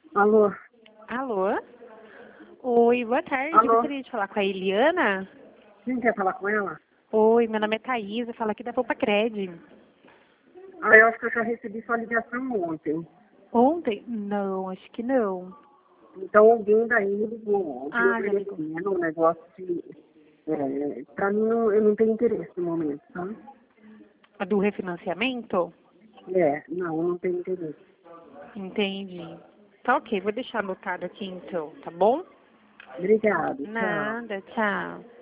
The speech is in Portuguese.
Alô? Alô? Oi, boa tarde. Alô? Gostaria de falar com a Eliana? Quem quer falar com ela? Oi, meu nome é Thaís, eu falo aqui da Poupa Cred. Eu acho que eu já recebi sua ligação ontem. Ontem? Não, acho que não. Então alguém daí me ligou ontem Ah, já ligou. oferecendo um negócio de... pra mim, eu não tenho interesse no momento, tá? A do refinanciamento? Não, eu não tenho interesse. Entendi. Tá ok, vou deixar anotado aqui então, tá bom? Obrigado, tchau. Nada, tchau.